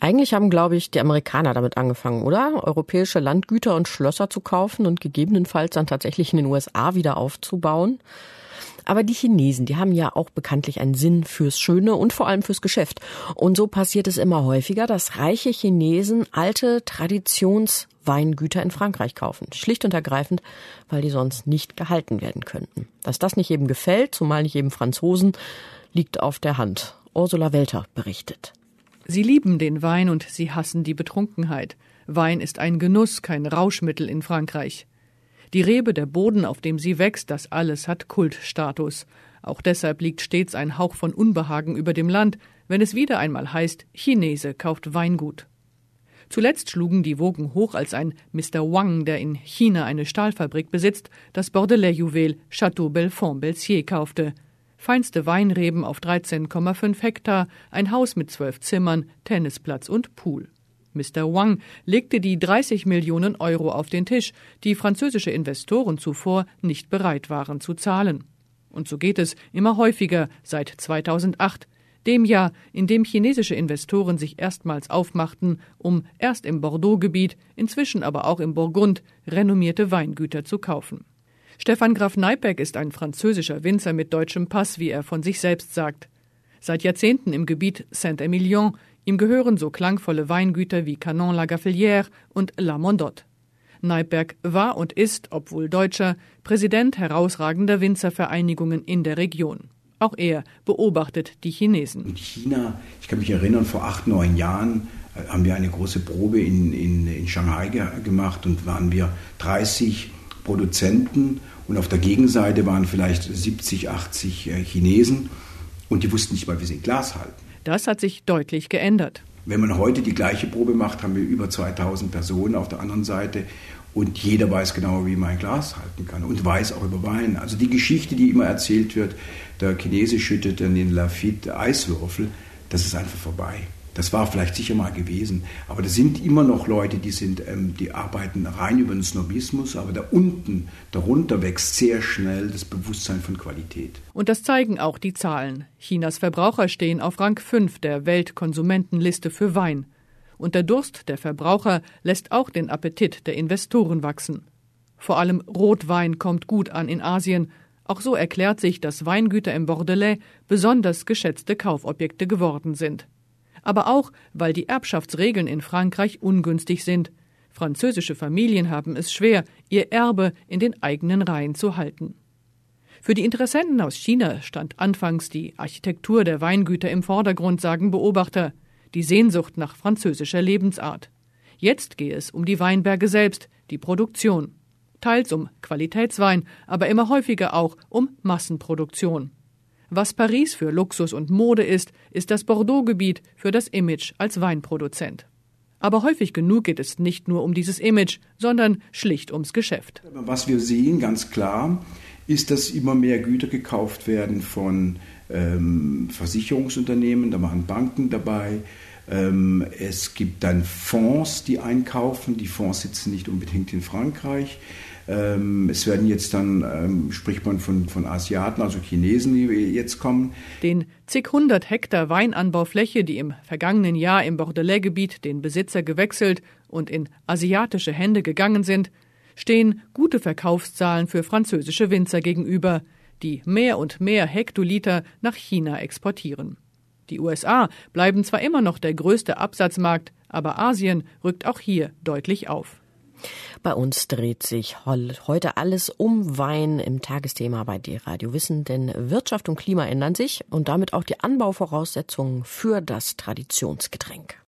Eigentlich haben, glaube ich, die Amerikaner damit angefangen, oder? Europäische Landgüter und Schlösser zu kaufen und gegebenenfalls dann tatsächlich in den USA wieder aufzubauen. Aber die Chinesen, die haben ja auch bekanntlich einen Sinn fürs Schöne und vor allem fürs Geschäft. Und so passiert es immer häufiger, dass reiche Chinesen alte Traditionsweingüter in Frankreich kaufen. Schlicht und ergreifend, weil die sonst nicht gehalten werden könnten. Dass das nicht jedem gefällt, zumal nicht jedem Franzosen, liegt auf der Hand. Ursula Welter berichtet. Sie lieben den Wein und sie hassen die Betrunkenheit. Wein ist ein Genuss, kein Rauschmittel in Frankreich. Die Rebe, der Boden, auf dem sie wächst, das alles hat Kultstatus. Auch deshalb liegt stets ein Hauch von Unbehagen über dem Land, wenn es wieder einmal heißt, Chinese kauft Weingut. Zuletzt schlugen die Wogen hoch, als ein Mr. Wang, der in China eine Stahlfabrik besitzt, das Bordelais-Juwel Château Belfond-Belsier kaufte. Feinste Weinreben auf 13,5 Hektar, ein Haus mit 12 Zimmern, Tennisplatz und Pool. Mr. Wang legte die 30 Millionen Euro auf den Tisch, die französische Investoren zuvor nicht bereit waren zu zahlen. Und so geht es immer häufiger seit 2008, dem Jahr, in dem chinesische Investoren sich erstmals aufmachten, um erst im Bordeaux-Gebiet, inzwischen aber auch im Burgund, renommierte Weingüter zu kaufen. Stefan Graf Neiperk ist ein französischer Winzer mit deutschem Pass, wie er von sich selbst sagt. Seit Jahrzehnten im Gebiet Saint-Emilion, ihm gehören so klangvolle Weingüter wie Canon-la-Gaffelière und La Mondotte. Neiperk war und ist, obwohl Deutscher, Präsident herausragender Winzervereinigungen in der Region. Auch er beobachtet die Chinesen. In China, ich kann mich erinnern, vor 8, 9 Jahren haben wir eine große Probe in Shanghai gemacht und waren wir 30 Produzenten und auf der Gegenseite waren vielleicht 70, 80 Chinesen und die wussten nicht mal, wie sie ein Glas halten. Das hat sich deutlich geändert. Wenn man heute die gleiche Probe macht, haben wir über 2000 Personen auf der anderen Seite und jeder weiß genau, wie man ein Glas halten kann und weiß auch über Wein. Also die Geschichte, die immer erzählt wird, der Chinese schüttet in den Lafite Eiswürfel, das ist einfach vorbei. Das war vielleicht sicher mal gewesen, aber das sind immer noch Leute, die arbeiten rein über den Snobismus, aber darunter wächst sehr schnell das Bewusstsein von Qualität. Und das zeigen auch die Zahlen. Chinas Verbraucher stehen auf Rang 5 der Weltkonsumentenliste für Wein. Und der Durst der Verbraucher lässt auch den Appetit der Investoren wachsen. Vor allem Rotwein kommt gut an in Asien. Auch so erklärt sich, dass Weingüter im Bordelais besonders geschätzte Kaufobjekte geworden sind. Aber auch, weil die Erbschaftsregeln in Frankreich ungünstig sind. Französische Familien haben es schwer, ihr Erbe in den eigenen Reihen zu halten. Für die Interessenten aus China stand anfangs die Architektur der Weingüter im Vordergrund, sagen Beobachter, die Sehnsucht nach französischer Lebensart. Jetzt gehe es um die Weinberge selbst, die Produktion. Teils um Qualitätswein, aber immer häufiger auch um Massenproduktion. Was Paris für Luxus und Mode ist das Bordeaux-Gebiet für das Image als Weinproduzent. Aber häufig genug geht es nicht nur um dieses Image, sondern schlicht ums Geschäft. Was wir sehen, ganz klar, ist, dass immer mehr Güter gekauft werden von Versicherungsunternehmen, da waren Banken dabei. Es gibt dann Fonds, die einkaufen. Die Fonds sitzen nicht unbedingt in Frankreich. Es werden jetzt dann, spricht man von Asiaten, also Chinesen, die jetzt kommen. Den zig 100 Hektar Weinanbaufläche, die im vergangenen Jahr im Bordelais-Gebiet den Besitzer gewechselt und in asiatische Hände gegangen sind, stehen gute Verkaufszahlen für französische Winzer gegenüber, die mehr und mehr Hektoliter nach China exportieren. Die USA bleiben zwar immer noch der größte Absatzmarkt, aber Asien rückt auch hier deutlich auf. Bei uns dreht sich heute alles um Wein im Tagesthema bei D-Radio Wissen, denn Wirtschaft und Klima ändern sich und damit auch die Anbauvoraussetzungen für das Traditionsgetränk.